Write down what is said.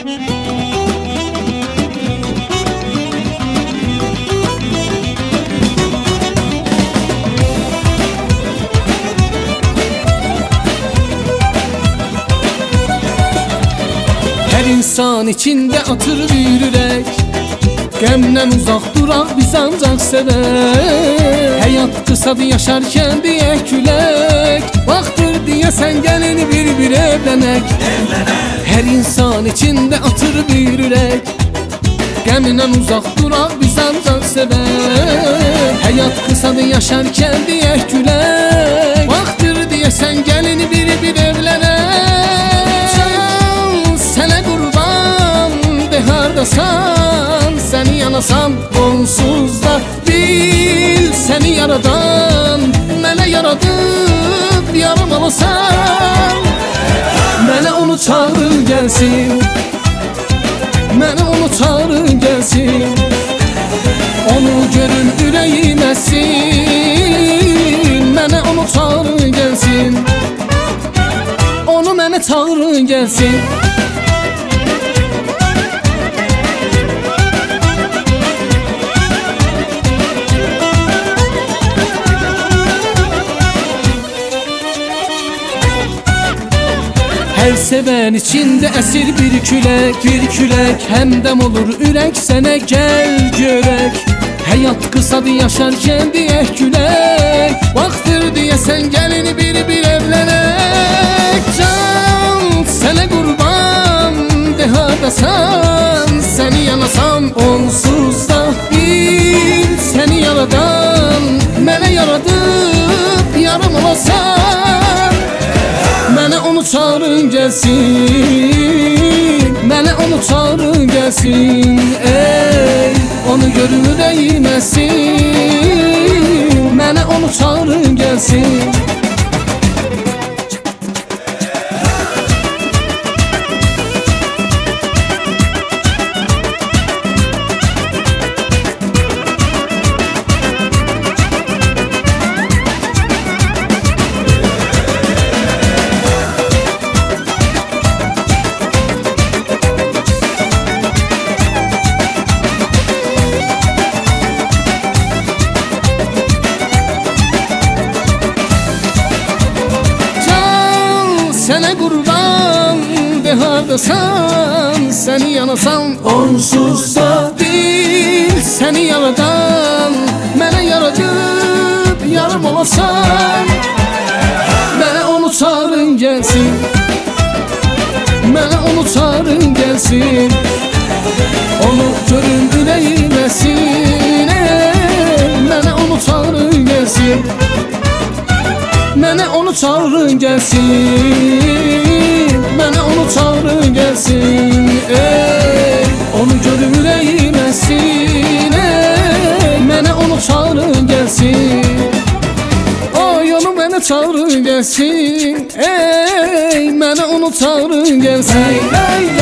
Her insan içinde atır bir yürek, gemden uzak durak biz ancak sever. Hayat kısadır yaşarken diye külek, vaktır diye sen gelin bir evlenek. Her insan içinde atır bir yürek, gemden uzak durak biz ancak sever. Hayat kısadır yaşarken diye külek, vaktır diye sen gelin bir evlenek. Sene kurban de hardasan, seni yanasan onsuz da bil. Seni yaradan mene yaradıp yarım alasan, mene onu çağırır gelsin, mene onu çağırır gelsin. Onu görün yüreğim essin, mene onu çağırır gelsin, onu mene çağırır gelsin. Her seven içinde esir bir külek, hemdem olur ürek sene gel görek. Hayat kısadır yaşarken diye külek, vaktır diye sen gelin bir evlenek. Can sene kurban de hardasan, seni yanasan onsuz da bil. Seni yaradan mene yaradıp yarım olasan, mene onu çağırın gelsin, mene onu çağırın gelsin. Ey onu görür değmesin, mene onu çağırın gelsin. Sene kurban de hardasan, seni yanasan onsuz da bil. Seni yaradan mene yaradıp yarım olasan, mene onu çağırın gelsin, mene onu çağırın gelsin. Onu görün yüreğimesin, mene onu çağırın gelsin, mene onu çağırın gelsin, mene onu çağırın gelsin. Ey onu görür yüreğimesin, mene onu çağırın gelsin. Oy onu mene çağırın gelsin, ey mene onu çağırın gelsin.